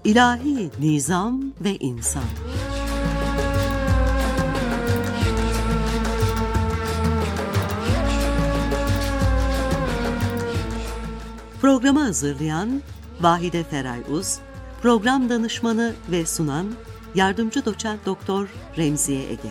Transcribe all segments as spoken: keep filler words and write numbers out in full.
İlahi Nizam ve İnsan. Programı hazırlayan Vahide Feray Uz, program danışmanı ve sunan Yardımcı Doçent Doktor Remziye Ege.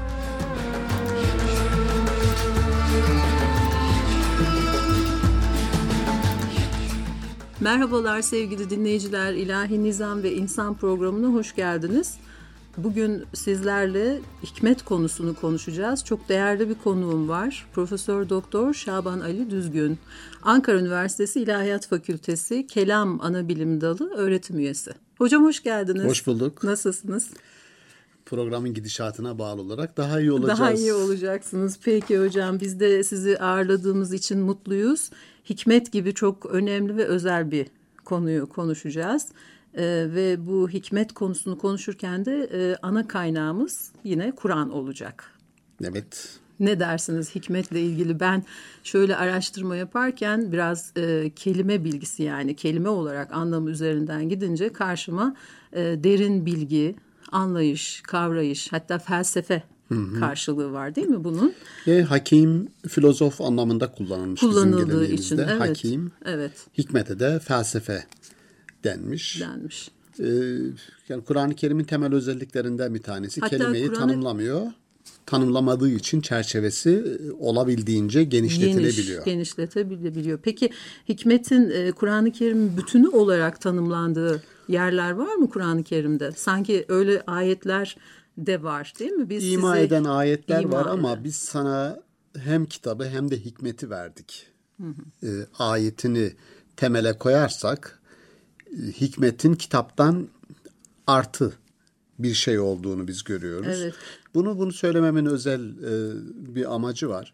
Merhabalar sevgili dinleyiciler, İlahi Nizam ve İnsan programına hoş geldiniz. Bugün sizlerle hikmet konusunu konuşacağız. Çok değerli bir konuğum var. Profesör Doktor Şaban Ali Düzgün. Ankara Üniversitesi İlahiyat Fakültesi Kelam Anabilim Dalı öğretim üyesi. Hocam hoş geldiniz. Hoş bulduk. Nasılsınız? Programın gidişatına bağlı olarak daha iyi olacağız. Daha iyi olacaksınız. Peki hocam, biz de sizi ağırladığımız için mutluyuz. Hikmet gibi çok önemli ve özel bir konuyu konuşacağız. Ee, ve bu hikmet konusunu konuşurken de e, ana kaynağımız yine Kur'an olacak. Evet. Ne dersiniz hikmetle ilgili? Ben şöyle araştırma yaparken biraz e, kelime bilgisi, yani kelime olarak anlamı üzerinden gidince karşıma e, derin bilgi, anlayış, kavrayış, hatta felsefe Hı hı. karşılığı var değil mi bunun? E, hakim, filozof anlamında kullanılmış kullanıldığı bizim geleneğimizde. için. Evet, hakim, evet. Hikmete de felsefe denmiş. Denmiş. Ee, yani Kur'an-ı Kerim'in temel özelliklerinden bir tanesi. Hatta kelimeyi Kur'an-ı... tanımlamıyor. Tanımlamadığı için çerçevesi olabildiğince genişletilebiliyor. Geniş, genişletebiliyor. Peki hikmetin e, Kur'an-ı Kerim bütünü olarak tanımlandığı yerler var mı Kur'an-ı Kerim'de? Sanki öyle ayetler de var değil mi? Biz İma size... eden ayetler İma var eden. Ama biz sana hem kitabı hem de hikmeti verdik. Hı hı. E, ayetini temele koyarsak hikmetin kitaptan artı bir şey olduğunu biz görüyoruz. Evet. Bunu bunu söylememin özel e, bir amacı var.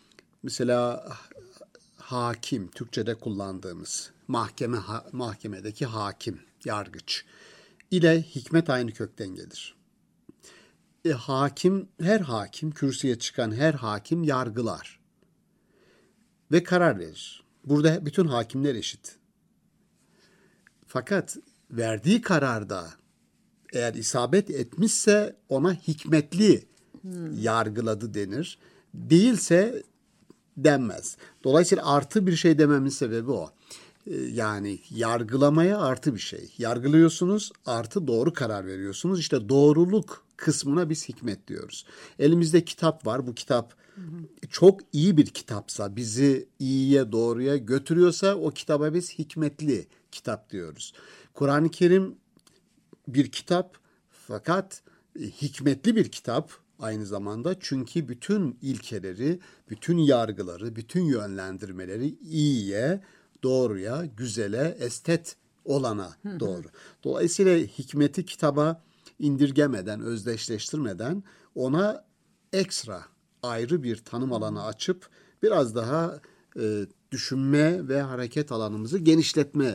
Mesela hakim, Türkçe'de kullandığımız mahkeme ha, mahkemedeki hakim, yargıç ile hikmet aynı kökten gelir. E, hakim, her hakim, kürsüye çıkan her hakim yargılar ve karar verir. Burada bütün hakimler eşit. Fakat verdiği kararda eğer isabet etmişse ona hikmetli hmm. yargıladı denir. Değilse denmez. Dolayısıyla artı bir şey dememin sebebi o. Yani yargılamaya artı bir şey. Yargılıyorsunuz, artı doğru karar veriyorsunuz. İşte doğruluk kısmına biz hikmet diyoruz. Elimizde kitap var. Bu kitap hı hı. çok iyi bir kitapsa, bizi iyiye doğruya götürüyorsa o kitaba biz hikmetli kitap diyoruz. Kur'an-ı Kerim bir kitap, fakat hikmetli bir kitap aynı zamanda, çünkü bütün ilkeleri, bütün yargıları, bütün yönlendirmeleri iyiye, doğruya, güzele, estet olana doğru. Dolayısıyla hikmeti kitaba indirgemeden, özdeşleştirmeden ona ekstra ayrı bir tanım alanı açıp biraz daha e, düşünme ve hareket alanımızı genişletme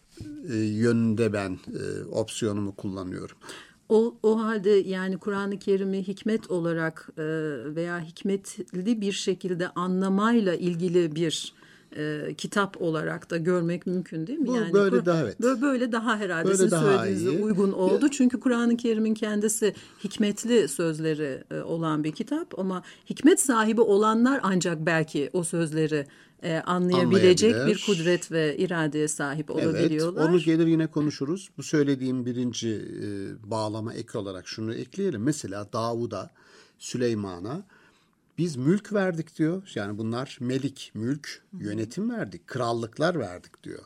e, yönünde ben e, opsiyonumu kullanıyorum. O, o halde yani Kur'an-ı Kerim'i hikmet olarak e, veya hikmetli bir şekilde anlamayla ilgili bir e, kitap olarak da görmek mümkün değil mi? Bu, yani böyle Kur- daha evet. Böyle, böyle daha herhalde böyle sizin daha söylediğinize iyi. uygun oldu. Çünkü Kur'an-ı Kerim'in kendisi hikmetli sözleri e, olan bir kitap, ama hikmet sahibi olanlar ancak belki o sözleri e, anlayabilecek bir kudret ve iradeye sahip olabiliyorlar. Evet, onu gelir yine konuşuruz. Bu söylediğim birinci e, bağlama ek olarak şunu ekleyelim. Mesela Davud'a, Süleyman'a biz mülk verdik diyor. Yani bunlar melik, mülk, yönetim verdik, krallıklar verdik diyor.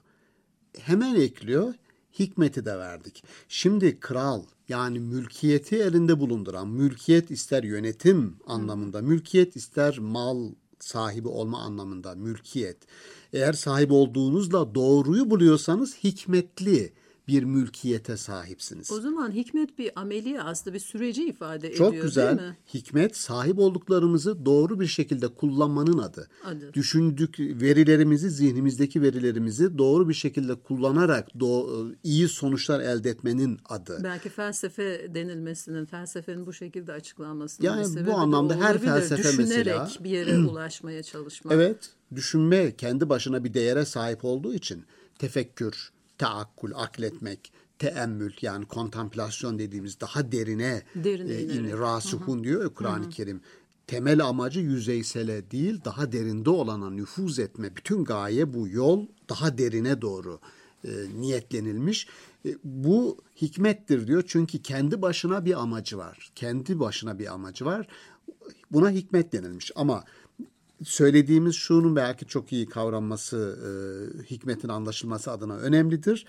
Hemen ekliyor, hikmeti de verdik. Şimdi kral, yani mülkiyeti elinde bulunduran, mülkiyet ister yönetim anlamında, mülkiyet ister mal sahibi olma anlamında, mülkiyet. Eğer sahip olduğunuzla doğruyu buluyorsanız hikmetli bir mülkiyete sahipsiniz. O zaman hikmet bir ameli, aslında bir süreci ifade ediyor. Çok güzel. Değil mi? Hikmet sahip olduklarımızı doğru bir şekilde kullanmanın adı. adı. Düşündük verilerimizi, zihnimizdeki verilerimizi doğru bir şekilde kullanarak do- iyi sonuçlar elde etmenin adı. Belki felsefe denilmesinin, felsefenin bu şekilde açıklanmasının yani bir sebebi bu anlamda her olabilir. felsefe Düşünerek mesela bir yere ulaşmaya çalışmak. Evet, düşünme kendi başına bir değere sahip olduğu için tefekkür, Teakkul, akletmek, teemmül yani kontamplasyon dediğimiz daha derine Derine e, inerek. in, rasihun diyor ya Kur'an-ı Kerim. Temel amacı yüzeysele değil, daha derinde olana nüfuz etme. Bütün gaye bu, yol daha derine doğru e, niyetlenilmiş. E, bu hikmettir diyor çünkü kendi başına bir amacı var. Kendi başına bir amacı var. Buna hikmet denilmiş ama söylediğimiz şunun belki çok iyi kavranması, e, hikmetin anlaşılması adına önemlidir.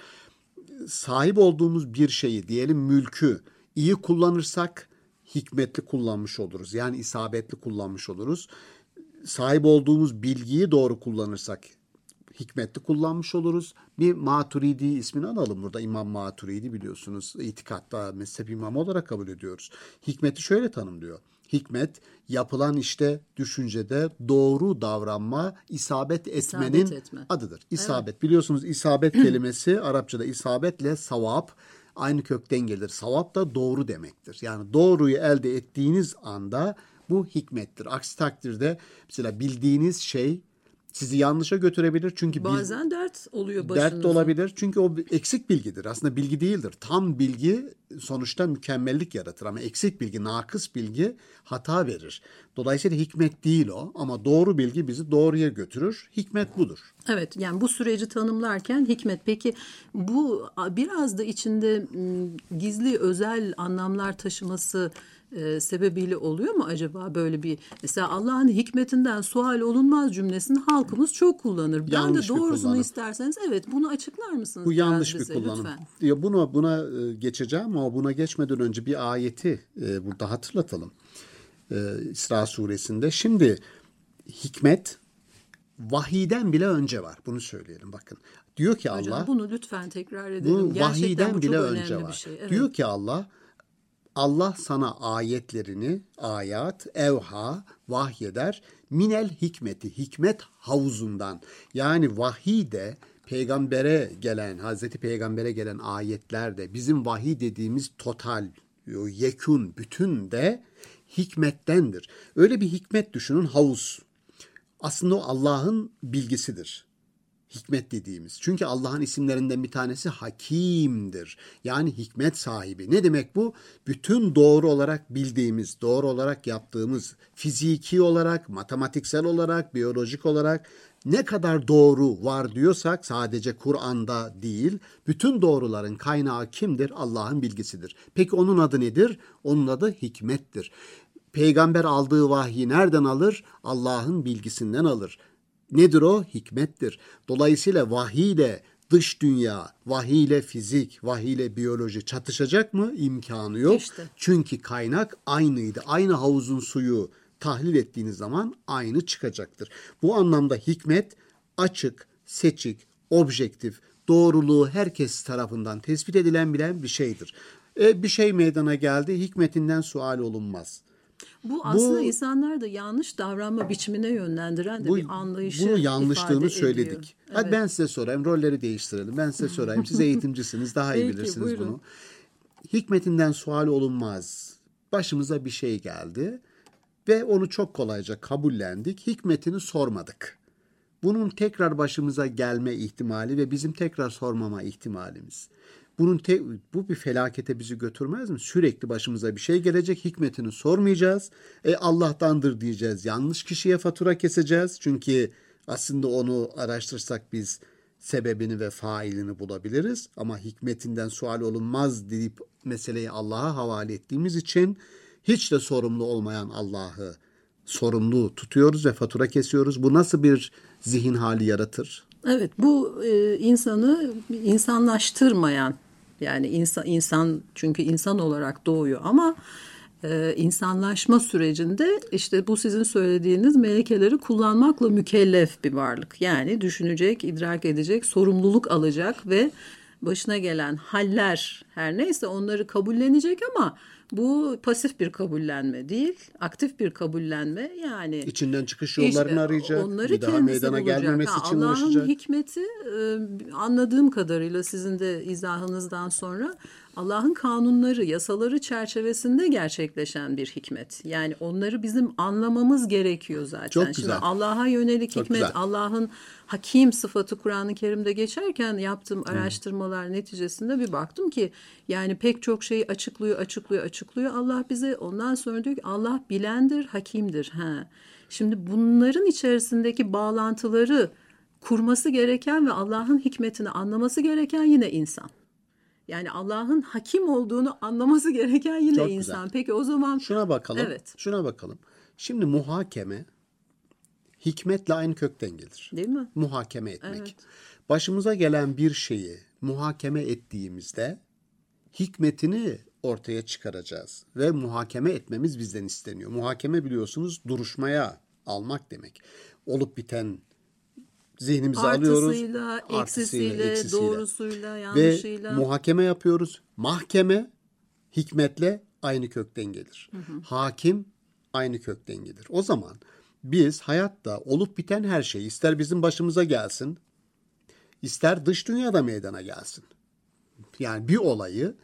Sahip olduğumuz bir şeyi, diyelim mülkü iyi kullanırsak hikmetli kullanmış oluruz. Yani isabetli kullanmış oluruz. Sahip olduğumuz bilgiyi doğru kullanırsak hikmetli kullanmış oluruz. Bir Maturidi ismini analım burada. İmam Maturidi biliyorsunuz. İtikatta mezhep imamı olarak kabul ediyoruz. Hikmeti şöyle tanımlıyor. Hikmet yapılan işte düşüncede doğru davranma, isabet etmenin İsabet etme. adıdır. İsabet. Evet. Biliyorsunuz isabet kelimesi Arapçada isabetle savap aynı kökten gelir. Savap da doğru demektir. Yani doğruyu elde ettiğiniz anda bu hikmettir. Aksi takdirde mesela bildiğiniz şey sizi yanlışa götürebilir. Çünkü bazen bil, dert oluyor başınıza. Dert de olabilir. Çünkü o eksik bilgidir. Aslında bilgi değildir. Tam bilgi sonuçta mükemmellik yaratır. Ama eksik bilgi, nakıs bilgi hata verir. Dolayısıyla hikmet değil o. Ama doğru bilgi bizi doğruya götürür. Hikmet budur. Evet, yani bu süreci tanımlarken hikmet. Peki bu biraz da içinde gizli özel anlamlar taşıması e, sebebiyle oluyor mu acaba böyle bir, mesela Allah'ın hikmetinden sual olunmaz cümlesini halkımız çok kullanır. Yanlış ben de doğrusunu isterseniz evet bunu açıklar mısınız? Bu yanlış bir bize, kullanım. lütfen. Ya buna buna geçeceğim ama buna geçmeden önce bir ayeti e, burada hatırlatalım. E, İsra suresinde. Şimdi hikmet vahiyden bile önce var. Bunu söyleyelim bakın. Diyor ki Hocam, Allah. bunu lütfen tekrar edelim. Bu Gerçekten vahiyden bu bile çok önce önemli var. bir şey. Evet. Diyor ki Allah, Allah sana ayetlerini, ayat, evha, vahyeder, minel hikmeti, hikmet havuzundan. Yani vahiyde peygambere gelen, Hazreti Peygamber'e gelen ayetlerde bizim vahiy dediğimiz total, yekun, bütün de hikmettendir. Öyle bir hikmet düşünün, havuz. Aslında o Allah'ın bilgisidir. Hikmet dediğimiz. Çünkü Allah'ın isimlerinden bir tanesi Hakim'dir. Yani hikmet sahibi. Ne demek bu? Bütün doğru olarak bildiğimiz, doğru olarak yaptığımız, fiziki olarak, matematiksel olarak, biyolojik olarak ne kadar doğru var diyorsak sadece Kur'an'da değil, bütün doğruların kaynağı kimdir? Allah'ın bilgisidir. Peki onun adı nedir? Onun adı hikmettir. Peygamber aldığı vahyi nereden alır? Allah'ın bilgisinden alır. Nedir o? Hikmettir. Dolayısıyla vahiy ile dış dünya, vahiy ile fizik, vahiy ile biyoloji çatışacak mı? İmkanı yok. İşte. Çünkü kaynak aynıydı. Aynı havuzun suyu tahlil ettiğiniz zaman aynı çıkacaktır. Bu anlamda hikmet açık, seçik, objektif, doğruluğu herkes tarafından tespit edilen bilen bir şeydir. E, bir şey meydana geldi, hikmetinden sual olunmaz. Bu aslında bu, insanlar da yanlış davranma biçimine yönlendiren de bu, bir anlayışı bunu yanlışlığını söyledik. Ediyor. Hadi evet. Ben size sorayım, rolleri değiştirelim. Ben size sorayım. Siz eğitimcisiniz, daha iyi Peki, bilirsiniz buyurun. Bunu. Hikmetinden sual olunmaz. Başımıza bir şey geldi ve onu çok kolayca kabullendik. Hikmetini sormadık. Bunun tekrar başımıza gelme ihtimali ve bizim tekrar sormama ihtimalimiz. Bunun te- bu bir felakete bizi götürmez mi? Sürekli başımıza bir şey gelecek, hikmetini sormayacağız. E Allah'tandır diyeceğiz. Yanlış kişiye fatura keseceğiz. Çünkü aslında onu araştırsak biz sebebini ve failini bulabiliriz. Ama hikmetinden sual olunmaz deyip meseleyi Allah'a havale ettiğimiz için hiç de sorumlu olmayan Allah'ı sorumlu tutuyoruz ve fatura kesiyoruz. Bu nasıl bir zihin hali yaratır? Evet, bu e, insanı insanlaştırmayan, yani insan insan çünkü insan olarak doğuyor ama e, insanlaşma sürecinde işte bu sizin söylediğiniz melekeleri kullanmakla mükellef bir varlık. Yani düşünecek, idrak edecek, sorumluluk alacak ve başına gelen haller her neyse onları kabullenecek ama Bu pasif bir kabullenme değil, aktif bir kabullenme. Yani içinden çıkış yollarını işte, arayacak. onları Bir daha kendisi meydana bulacak. gelmemesi Ha, için Allah'ın uğraşacak. hikmeti e, anladığım kadarıyla sizin de izahınızdan sonra Allah'ın kanunları, yasaları çerçevesinde gerçekleşen bir hikmet. Yani onları bizim anlamamız gerekiyor zaten. Çok güzel. Şimdi Allah'a yönelik Çok hikmet, güzel. Allah'ın hakim sıfatı Kur'an-ı Kerim'de geçerken yaptığım araştırmalar neticesinde bir baktım ki yani pek çok şeyi açıklıyor, açıklıyor, açıklıyor Allah bize. Ondan sonra diyor ki Allah bilendir, hakimdir. Ha. Şimdi bunların içerisindeki bağlantıları kurması gereken ve Allah'ın hikmetini anlaması gereken yine insan. Yani Allah'ın hakim olduğunu anlaması gereken yine Çok insan. güzel. Peki o zaman Şuna bakalım. Evet. Şuna bakalım. Şimdi muhakeme hikmetle aynı kökten gelir. Değil mi? Muhakeme etmek. Evet. Başımıza gelen bir şeyi muhakeme ettiğimizde hikmetini ortaya çıkaracağız ve muhakeme etmemiz bizden isteniyor. Muhakeme biliyorsunuz duruşmaya almak demek. Olup biten zihnimize alıyoruz. Artısıyla, eksisiyle, eksisiyle. doğrusuyla, yanlışıyla. Ve muhakeme yapıyoruz. Mahkeme hikmetle aynı kökten gelir. Hı hı. Hakim aynı kökten gelir. O zaman biz hayatta olup biten her şey ister bizim başımıza gelsin, ister dış dünyada meydana gelsin. Yani bir olayı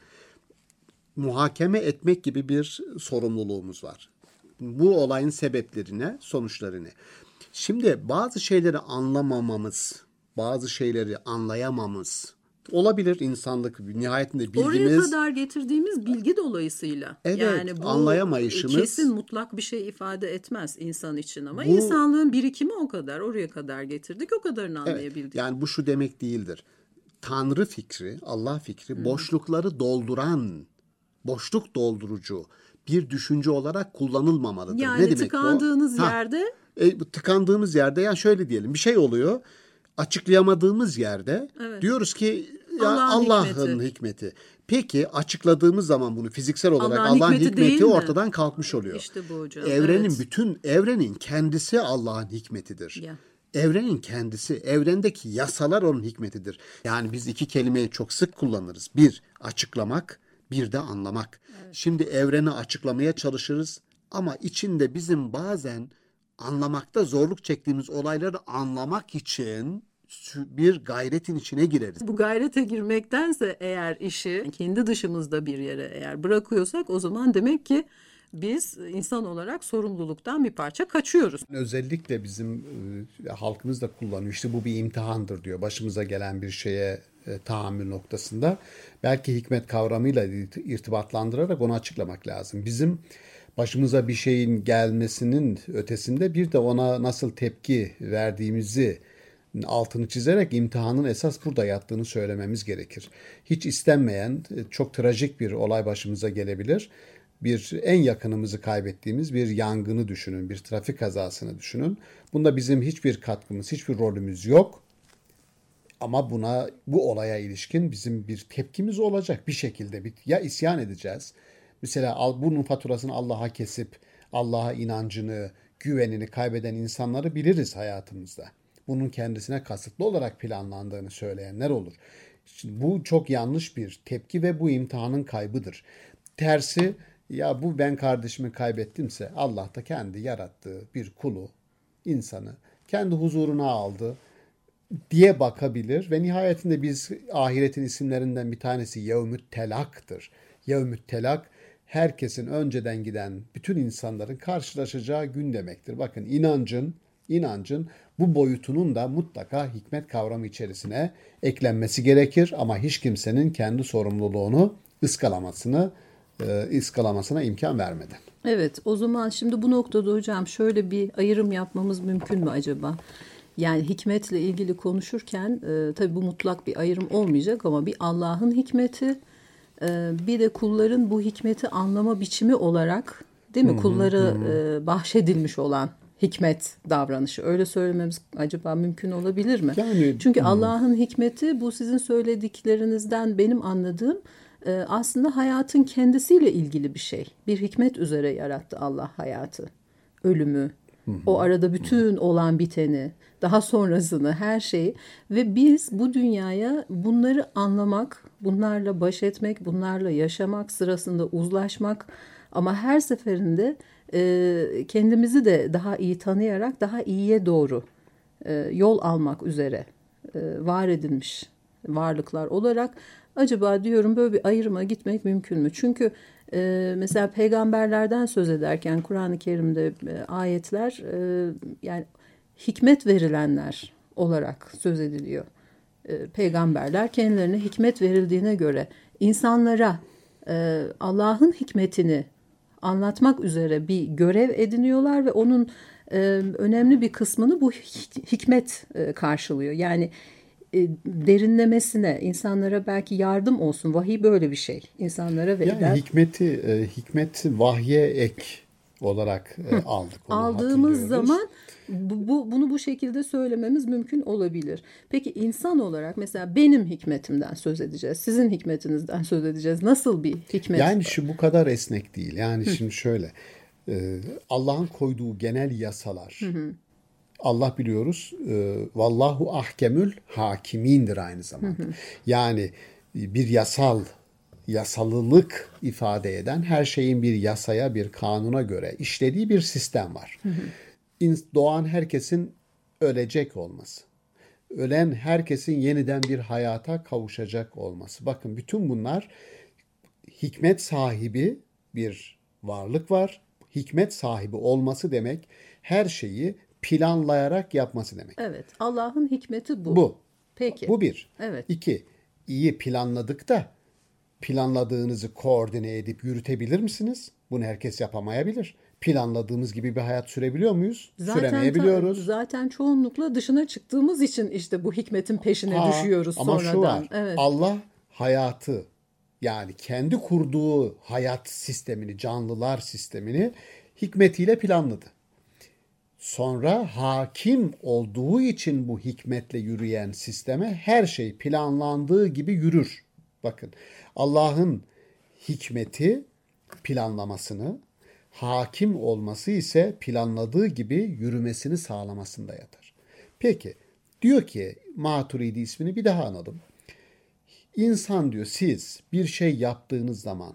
muhakeme etmek gibi bir sorumluluğumuz var. Bu olayın sebeplerine, sonuçlarını. Şimdi bazı şeyleri anlamamamız, bazı şeyleri anlayamamız olabilir insanlık nihayetinde bilgimiz. Oraya kadar getirdiğimiz bilgi dolayısıyla. Evet, yani bu anlayamayışımız. Kesin mutlak bir şey ifade etmez insan için ama Bu, insanlığın birikimi o kadar. Oraya kadar getirdik, o kadarını anlayabildik. Evet, yani bu şu demek değildir. Tanrı fikri, Allah fikri hmm. boşlukları dolduran, boşluk doldurucu bir düşünce olarak kullanılmamalıdır. Yani ne demek tıkandığınız bu? yerde... Ha, e, tıkandığımız yerde yani şöyle diyelim bir şey oluyor. Açıklayamadığımız yerde evet. diyoruz ki ya Allah'ın, Allah'ın hikmeti. hikmeti. Peki açıkladığımız zaman bunu fiziksel olarak Allah'ın, Allah'ın hikmeti, hikmeti ortadan kalkmış oluyor. İşte bu hocam. Evrenin evet. bütün evrenin kendisi Allah'ın hikmetidir. Ya. Evrenin kendisi, evrendeki yasalar onun hikmetidir. Yani biz iki kelimeyi çok sık kullanırız. Bir, açıklamak, bir de anlamak. Evet. Şimdi evreni açıklamaya çalışırız ama içinde bizim bazen anlamakta zorluk çektiğimiz olayları anlamak için bir gayretin içine gireriz. Bu gayrete girmektense eğer işi kendi dışımızda bir yere eğer bırakıyorsak o zaman demek ki biz insan olarak sorumluluktan bir parça kaçıyoruz. Özellikle bizim e, halkımız da kullanıyor. İşte bu bir imtihandır diyor. Başımıza gelen bir şeye e, tahammül noktasında. Belki hikmet kavramıyla irtibatlandırarak onu açıklamak lazım. Bizim başımıza bir şeyin gelmesinin ötesinde bir de ona nasıl tepki verdiğimizi altını çizerek imtihanın esas burada yattığını söylememiz gerekir. Hiç istenmeyen çok trajik bir olay başımıza gelebilir. Bir en yakınımızı kaybettiğimiz bir yangını düşünün, bir trafik kazasını düşünün. Bunda bizim hiçbir katkımız, hiçbir rolümüz yok. Ama buna, bu olaya ilişkin bizim bir tepkimiz olacak bir şekilde. Ya isyan edeceğiz. Mesela bunun faturasını Allah'a kesip Allah'a inancını, güvenini kaybeden insanları biliriz hayatımızda. Bunun kendisine kasıtlı olarak planlandığını söyleyenler olur. Şimdi bu çok yanlış bir tepki ve bu imtihanın kaybıdır. Tersi, ya bu ben kardeşimi kaybettimse Allah da kendi yarattığı bir kulu, insanı kendi huzuruna aldı diye bakabilir ve nihayetinde biz ahiretin isimlerinden bir tanesi Yevmü't Telak'tır. Yevmü't Telak herkesin önceden giden bütün insanların karşılaşacağı gün demektir. Bakın inancın, inancın bu boyutunun da mutlaka hikmet kavramı içerisine eklenmesi gerekir ama hiç kimsenin kendi sorumluluğunu ıskalamasını e, ıskalamasına imkan vermeden. Evet, o zaman şimdi bu noktada hocam şöyle bir ayrım yapmamız mümkün mü acaba? Yani hikmetle ilgili konuşurken e, tabii bu mutlak bir ayrım olmayacak ama bir Allah'ın hikmeti, e, bir de kulların bu hikmeti anlama biçimi olarak değil mi? Hmm, kullara hmm. E, bahşedilmiş olan hikmet davranışı. Öyle söylememiz acaba mümkün olabilir mi? Yani, Çünkü hmm. Allah'ın hikmeti bu sizin söylediklerinizden benim anladığım e, aslında hayatın kendisiyle ilgili bir şey. Bir hikmet üzere yarattı Allah hayatı, ölümü, O arada bütün olan biteni, daha sonrasını, her şeyi ve biz bu dünyaya bunları anlamak, bunlarla baş etmek, bunlarla yaşamak, sırasında uzlaşmak ama her seferinde e, kendimizi de daha iyi tanıyarak daha iyiye doğru e, yol almak üzere e, var edilmiş varlıklar olarak acaba diyorum böyle bir ayrıma gitmek mümkün mü? Çünkü e, mesela peygamberlerden söz ederken Kur'an-ı Kerim'de e, ayetler e, yani hikmet verilenler olarak söz ediliyor. E, peygamberler kendilerine hikmet verildiğine göre insanlara e, Allah'ın hikmetini anlatmak üzere bir görev ediniyorlar ve onun e, önemli bir kısmını bu hikmet e, karşılıyor. Yani e, derinlemesine insanlara belki yardım olsun. Vahiy böyle bir şey. İnsanlara verilen. Yani hikmeti, e, hikmeti vahye ek olarak e, aldık. Onu Aldığımız zaman bu, bu, bunu bu şekilde söylememiz mümkün olabilir. Peki insan olarak mesela benim hikmetimden söz edeceğiz. Sizin hikmetinizden söz edeceğiz. Nasıl bir hikmet? Yani şu bu kadar esnek değil. Yani hı. şimdi şöyle e, Allah'ın koyduğu genel yasalar. Hı hı. Allah biliyoruz e, vallahu ahkemül hakimindir aynı zamanda. Hı hı. Yani bir yasal yasalılık ifade eden her şeyin bir yasaya, bir kanuna göre işlediği bir sistem var. Hı hı. Doğan herkesin ölecek olması. Ölen herkesin yeniden bir hayata kavuşacak olması. Bakın bütün bunlar hikmet sahibi bir varlık var. Hikmet sahibi olması demek her şeyi planlayarak yapması demek. Evet, Allah'ın hikmeti bu. Bu. Peki. Bu bir. Evet. İki, iyi planladık da planladığınızı koordine edip yürütebilir misiniz? Bunu herkes yapamayabilir. Planladığımız gibi bir hayat sürebiliyor muyuz? Zaten Süremeyebiliyoruz. Ta, zaten çoğunlukla dışına çıktığımız için işte bu hikmetin peşine ha, düşüyoruz ama sonradan. Ama şu var, evet. Allah hayatı yani kendi kurduğu hayat sistemini, canlılar sistemini hikmetiyle planladı. Sonra hakim olduğu için bu hikmetle yürüyen sisteme her şey planlandığı gibi yürür. Bakın Allah'ın hikmeti planlamasını, hakim olması ise planladığı gibi yürümesini sağlamasında yatar. Peki diyor ki Maturidi ismini bir daha analım. İnsan diyor siz bir şey yaptığınız zaman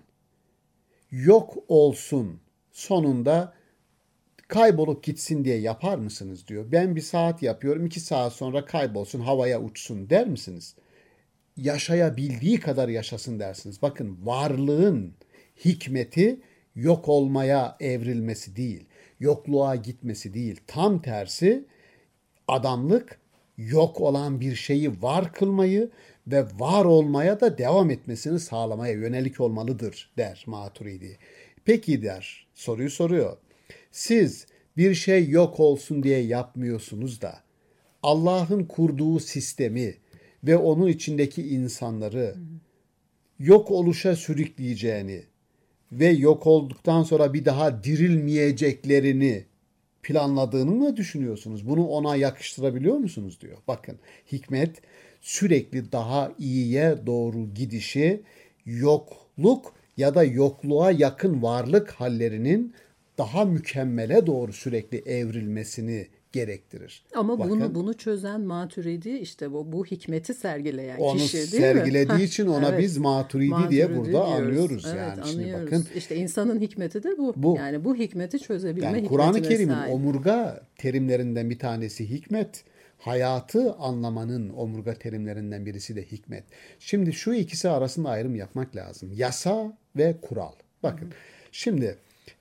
yok olsun sonunda kaybolup gitsin diye yapar mısınız diyor. Ben bir saat yapıyorum iki saat sonra kaybolsun havaya uçsun der misiniz? Yaşayabildiği kadar yaşasın dersiniz. Bakın varlığın hikmeti yok olmaya evrilmesi değil, yokluğa gitmesi değil. Tam tersi adamlık yok olan bir şeyi var kılmayı ve var olmaya da devam etmesini sağlamaya yönelik olmalıdır der Maturidi. Peki der, soruyu soruyor. Siz bir şey yok olsun diye yapmıyorsunuz da Allah'ın kurduğu sistemi ve onun içindeki insanları yok oluşa sürükleyeceğini ve yok olduktan sonra bir daha dirilmeyeceklerini planladığını mı düşünüyorsunuz? Bunu ona yakıştırabiliyor musunuz diyor. Bakın hikmet sürekli daha iyiye doğru gidişi, yokluk ya da yokluğa yakın varlık hallerinin daha mükemmele doğru sürekli evrilmesini gerektirir. Ama Bakın, bunu bunu çözen Maturidi işte bu bu hikmeti sergileyen onu kişi değil sergilediği mi? için ona evet. biz Maturidi, Maturidi diye burada diyoruz. anlıyoruz evet, yani. Anlıyoruz. Şimdi bakın. İşte insanın hikmeti de bu. bu. Yani bu hikmeti çözebilme yani hikmetine Kur'an-ı Kerim'in sahip. omurga terimlerinden bir tanesi hikmet. Hayatı anlamanın omurga terimlerinden birisi de hikmet. Şimdi şu ikisi arasında ayrım yapmak lazım. Yasa ve kural. Bakın. Hı hı. Şimdi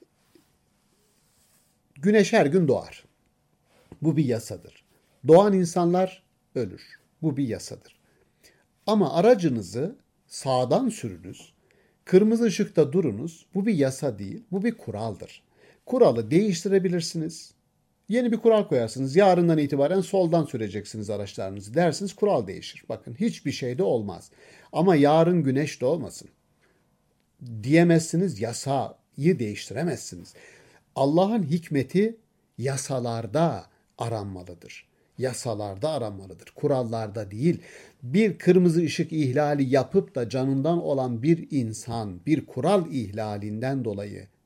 güneş her gün doğar. Bu bir yasadır. Doğan insanlar ölür. Bu bir yasadır. Ama aracınızı sağdan sürünüz, kırmızı ışıkta durunuz. Bu bir yasa değil, bu bir kuraldır. Kuralı değiştirebilirsiniz. Yeni bir kural koyarsınız. Yarından itibaren soldan süreceksiniz araçlarınızı dersiniz, kural değişir. Bakın hiçbir şey de olmaz. Ama yarın güneş doğmasın diyemezsiniz, yasayı değiştiremezsiniz. Allah'ın hikmeti yasalarda aranmalıdır. Yasalarda aranmalıdır. Kurallarda değil. Bir kırmızı ışık ihlali yapıp da canından olan bir insan bir kural ihlalinden dolayı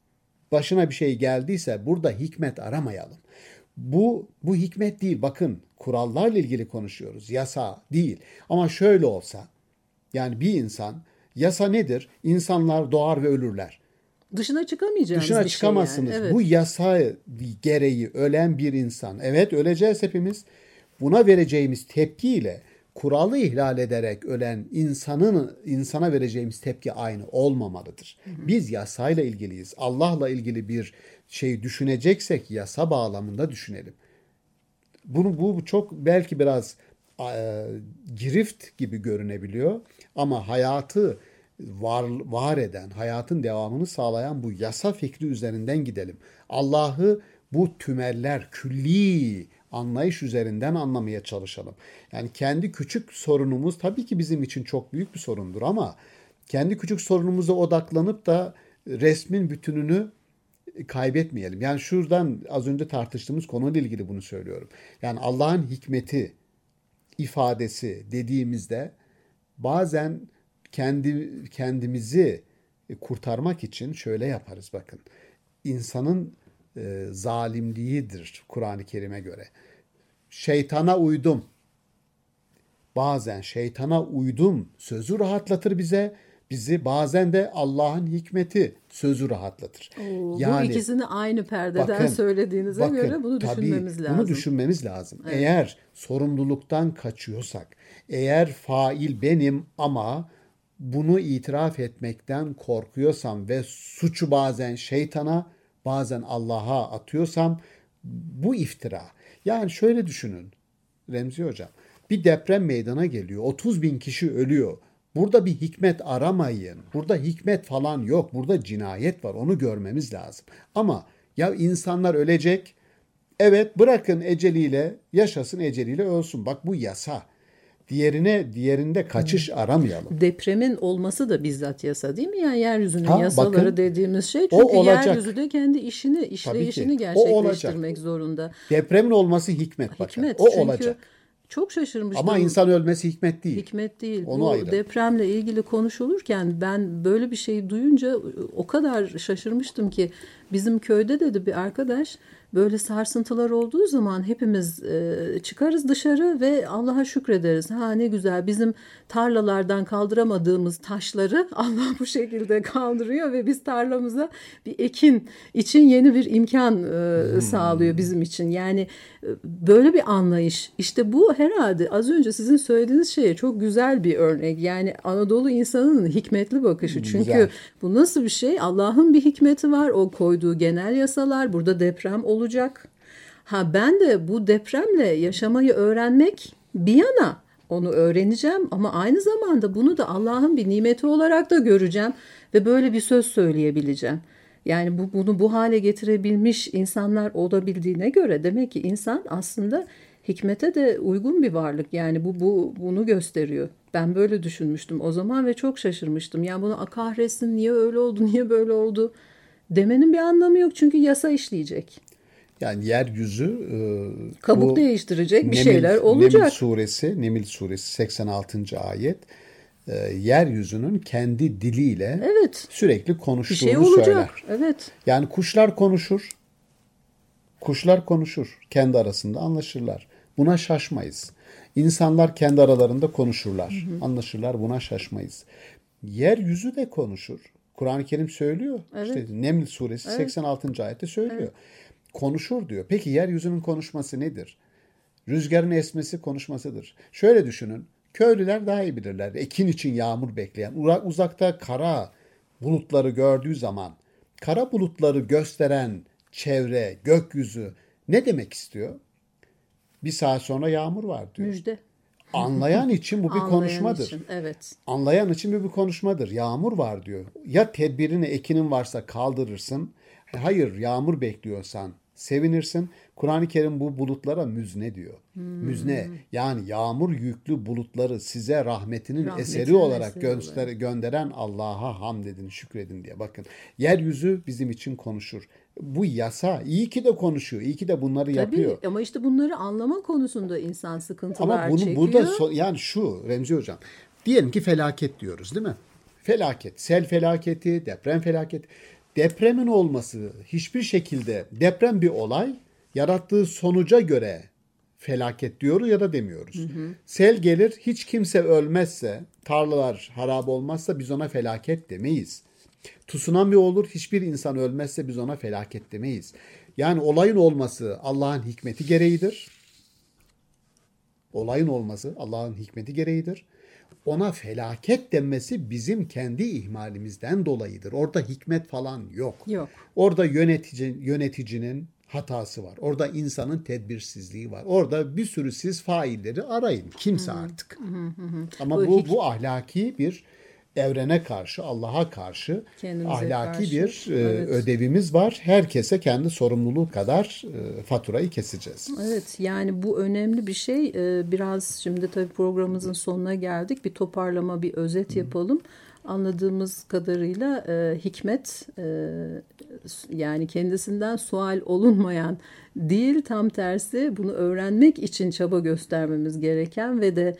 başına bir şey geldiyse burada hikmet aramayalım. Bu bu hikmet değil. Bakın, kurallarla ilgili konuşuyoruz. Yasa değil. Ama şöyle olsa, yani bir insan, yasa nedir? İnsanlar doğar ve ölürler. Dışına çıkamayacağınız Dışına bir çıkamazsınız. şey yani. Evet. Bu yasa gereği ölen bir insan. Evet, öleceğiz hepimiz. Buna vereceğimiz tepkiyle kuralı ihlal ederek ölen insanın insana vereceğimiz tepki aynı olmamalıdır. Hı hı. Biz yasayla ilgiliyiz. Allah'la ilgili bir şey düşüneceksek yasa bağlamında düşünelim. Bunu bu çok belki biraz e, girift gibi görünebiliyor ama hayatı var var eden, hayatın devamını sağlayan bu yasa fikri üzerinden gidelim. Allah'ı bu tümeller, külli anlayış üzerinden anlamaya çalışalım. Yani kendi küçük sorunumuz tabii ki bizim için çok büyük bir sorundur ama kendi küçük sorunumuza odaklanıp da resmin bütününü kaybetmeyelim. Yani şuradan az önce tartıştığımız konuyla ilgili bunu söylüyorum. Yani Allah'ın hikmeti ifadesi dediğimizde bazen kendi kendimizi kurtarmak için şöyle yaparız, bakın. İnsanın e, zalimliğidir Kur'an-ı Kerim'e göre. Şeytana uydum. Bazen şeytana uydum sözü rahatlatır bize. Bizi bazen de Allah'ın hikmeti sözü rahatlatır. Oo, yani, bu ikisini aynı perdeden bakın, söylediğinize bakın, göre bunu düşünmemiz tabii, lazım. Bunu düşünmemiz lazım. Evet. Eğer sorumluluktan kaçıyorsak, eğer fail benim ama bunu itiraf etmekten korkuyorsam ve suçu bazen şeytana, bazen Allah'a atıyorsam bu iftira. Yani şöyle düşünün Remzi Hocam. Bir deprem meydana geliyor. otuz bin kişi ölüyor. Burada bir hikmet aramayın. Burada hikmet falan yok. Burada cinayet var. Onu görmemiz lazım. Ama ya insanlar ölecek. Evet, bırakın eceliyle yaşasın, eceliyle ölsün. Bak, bu yasa. Diğerine diğerinde kaçış aramayalım. Depremin olması da bizzat yasa değil mi? Yani yeryüzünün ha, yasaları bakın, dediğimiz şey. Çünkü yeryüzü de kendi işini, işleyişini gerçekleştirmek zorunda. Depremin olması hikmet, hikmet bakın. O çünkü olacak. Çok şaşırmıştım. Ama insan ölmesi hikmet değil. Hikmet değil. Onu Bu ayrı. Depremle ilgili konuşulurken ben böyle bir şey duyunca o kadar şaşırmıştım ki bizim köyde dedi bir arkadaş, böyle sarsıntılar olduğu zaman hepimiz e, çıkarız dışarı ve Allah'a şükrederiz. Ha ne güzel, bizim tarlalardan kaldıramadığımız taşları Allah bu şekilde kaldırıyor ve biz tarlamıza bir ekin için yeni bir imkan e, hmm. sağlıyor bizim için. Yani e, böyle bir anlayış. İşte bu herhalde az önce sizin söylediğiniz şeye çok güzel bir örnek. Yani Anadolu insanının hikmetli bakışı. Çünkü güzel. Bu nasıl bir şey? Allah'ın bir hikmeti var. O koyduğu genel yasalar. Burada deprem olacak. Ha ben de bu depremle yaşamayı öğrenmek bir yana onu öğreneceğim ama aynı zamanda bunu da Allah'ın bir nimeti olarak da göreceğim ve böyle bir söz söyleyebileceğim. Yani bu, bunu bu hale getirebilmiş insanlar olabildiğine göre demek ki insan aslında hikmete de uygun bir varlık. Yani bu, bu bunu gösteriyor. Ben böyle düşünmüştüm o zaman ve çok şaşırmıştım. Yani bunu kahretsin, niye öyle oldu, niye böyle oldu demenin bir anlamı yok. Çünkü yasa işleyecek. Yani yeryüzü e, kabuk değiştirecek bir Nemil, şeyler olacak. Nemil suresi, Nemil suresi seksen altıncı ayet e, yeryüzünün kendi diliyle evet. sürekli konuştuğunu bir şey olacak. Söyler. Evet. Yani kuşlar konuşur. Kuşlar konuşur. Kendi arasında anlaşırlar. Buna şaşmayız. İnsanlar kendi aralarında konuşurlar. Hı hı. Anlaşırlar. Buna şaşmayız. Yeryüzü de konuşur. Kur'an-ı Kerim söylüyor. Evet. İşte Neml suresi evet. seksen altıncı ayette söylüyor. Evet. Konuşur diyor. Peki yeryüzünün konuşması nedir? Rüzgarın esmesi konuşmasıdır. Şöyle düşünün. Köylüler daha iyi bilirler. Ekin için yağmur bekleyen, uzakta kara bulutları gördüğü zaman, kara bulutları gösteren çevre, gökyüzü ne demek istiyor? Bir saat sonra yağmur var diyor. Müjde. Anlayan için bu bir Anlayan konuşmadır. Için, evet. Anlayan için bu bir konuşmadır. Yağmur var diyor. Ya tedbirini, ekinin varsa kaldırırsın. Hayır, yağmur bekliyorsan sevinirsin. Kur'an-ı Kerim bu bulutlara müzne diyor. Hmm. Müzne, yani yağmur yüklü bulutları size rahmetinin, rahmetinin eseri olarak eseri göster- olarak. gönderen Allah'a hamd edin, şükredin diye. Bakın, yeryüzü bizim için konuşur. Bu yasa, iyi ki de konuşuyor. İyi ki de bunları Tabii, yapıyor. Ama işte bunları anlama konusunda insan sıkıntılar ama bunu, çekiyor. Burada so- yani şu Remzi Hocam, diyelim ki felaket diyoruz değil mi? Felaket, sel felaketi, deprem felaketi. depremin olması hiçbir şekilde, deprem bir olay, yarattığı sonuca göre felaket diyoruz ya da demiyoruz. Hı hı. Sel gelir, hiç kimse ölmezse, tarlalar harap olmazsa biz ona felaket demeyiz. Tsunami olur, hiçbir insan ölmezse biz ona felaket demeyiz. Yani olayın olması Allah'ın hikmeti gereğidir. Olayın olması Allah'ın hikmeti gereğidir. Ona felaket denmesi bizim kendi ihmalimizden dolayıdır. Orada hikmet falan yok. Yok. Orada yönetici, yöneticinin hatası var. Orada insanın tedbirsizliği var. Orada bir sürü siz failleri arayın. Kimse hı hı. artık. Hı hı. Ama bu, bu, bu ahlaki bir evrene karşı, Allah'a karşı kendimize ahlaki karşı, bir evet. ödevimiz var. Herkese kendi sorumluluğu kadar faturayı keseceğiz. Evet, yani bu önemli bir şey. Biraz şimdi tabii programımızın sonuna geldik. Bir toparlama, bir özet yapalım. Anladığımız kadarıyla e, hikmet e, yani kendisinden sual olunmayan değil, tam tersi bunu öğrenmek için çaba göstermemiz gereken ve de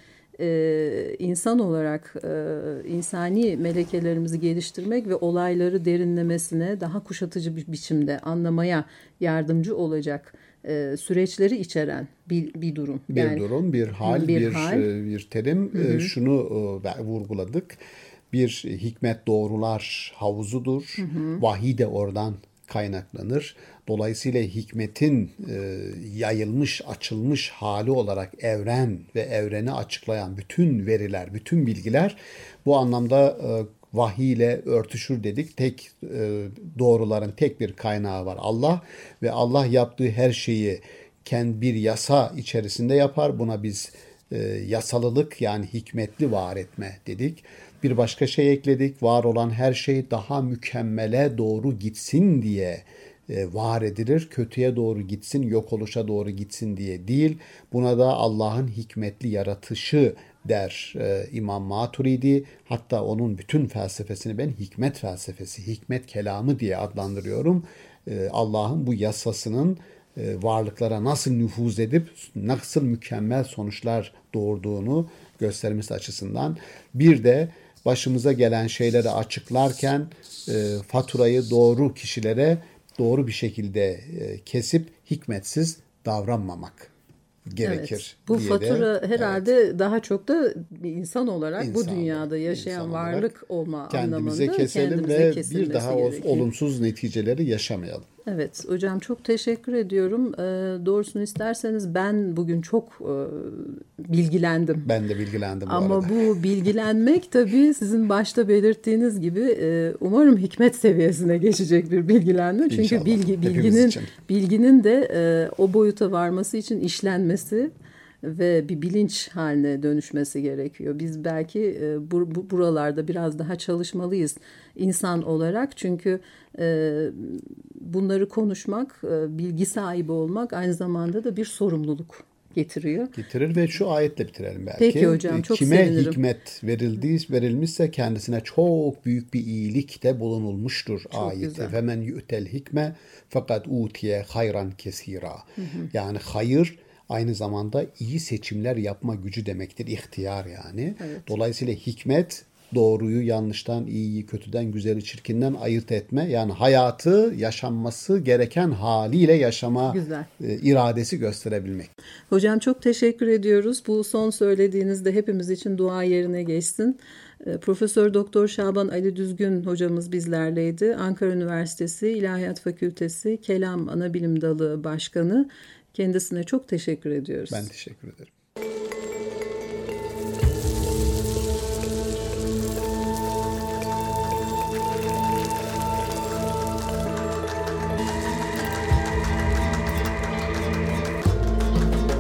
e, insan olarak e, insani melekelerimizi geliştirmek ve olayları derinlemesine daha kuşatıcı bir biçimde anlamaya yardımcı olacak e, süreçleri içeren bir, bir durum. Bir yani, durum, bir hal, bir, bir, hal. bir terim. Hı hı. Şunu e, vurguladık. Bir hikmet doğrular havuzudur. Hı hı. Vahiy de oradan kaynaklanır. Dolayısıyla hikmetin e, yayılmış, açılmış hali olarak evren ve evreni açıklayan bütün veriler, bütün bilgiler bu anlamda e, vahiy ile örtüşür dedik. Tek e, doğruların tek bir kaynağı var Allah ve Allah yaptığı her şeyi kendi bir yasa içerisinde yapar. Buna biz e, yasalılık yani hikmetli var etme dedik. Bir başka şey ekledik. Var olan her şey daha mükemmele doğru gitsin diye e, var edilir. Kötüye doğru gitsin, yok oluşa doğru gitsin diye değil. Buna da Allah'ın hikmetli yaratışı der e, İmam Maturidi. Hatta onun bütün felsefesini ben hikmet felsefesi, hikmet kelamı diye adlandırıyorum. E, Allah'ın bu yasasının e, varlıklara nasıl nüfuz edip nasıl mükemmel sonuçlar doğurduğunu göstermesi açısından. Bir de başımıza gelen şeyleri açıklarken e, faturayı doğru kişilere doğru bir şekilde e, kesip hikmetsiz davranmamak gerekir. Evet, bu fatura de, herhalde evet. daha çok da bir insan olarak insan, bu dünyada yaşayan insan varlık olma kendimize anlamında keselim kendimize ve bir daha gerekiyor. Olumsuz neticeleri yaşamayalım. Evet hocam, çok teşekkür ediyorum. Ee, doğrusunu isterseniz ben bugün çok e, bilgilendim. Ben de bilgilendim bu Ama arada. bu bilgilenmek tabii sizin başta belirttiğiniz gibi e, umarım hikmet seviyesine geçecek bir bilgilenme. Çünkü İnşallah. bilgi bilginin bilginin de e, o boyuta varması için işlenmesi ve bir bilinç haline dönüşmesi gerekiyor. Biz belki e, bu, bu buralarda biraz daha çalışmalıyız insan olarak. Çünkü e, bunları konuşmak, e, bilgi sahibi olmak aynı zamanda da bir sorumluluk getiriyor. Getirir ve şu ayetle bitirelim belki. Peki hocam, çok Kime sevinirim. Kime hikmet verildiği verilmişse kendisine çok büyük bir iyilik de bulunulmuştur çok ayeti. Femen yu'tel hikme fakat utiye hayran kesira. Hı hı. Yani hayır aynı zamanda iyi seçimler yapma gücü demektir. İhtiyar yani. Evet. Dolayısıyla hikmet doğruyu yanlıştan, iyiyi kötüden, güzeli çirkinden ayırt etme. Yani hayatı yaşanması gereken haliyle yaşama e, iradesi gösterebilmek. Hocam çok teşekkür ediyoruz. Bu son söylediğinizde hepimiz için dua yerine geçsin. Profesör Doktor Şaban Ali Düzgün hocamız bizlerleydi. Ankara Üniversitesi İlahiyat Fakültesi Kelam Anabilim Dalı Başkanı. Kendisine çok teşekkür ediyoruz. Ben teşekkür ederim.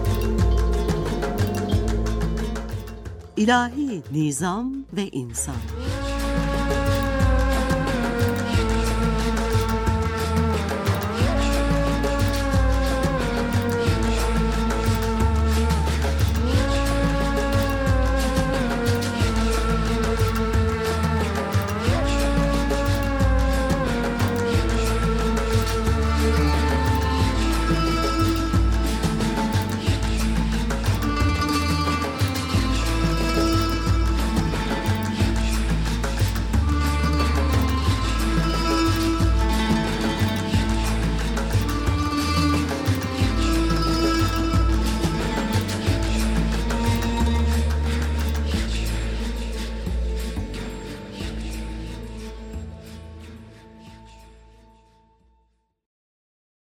İlahi Nizam ve İnsan.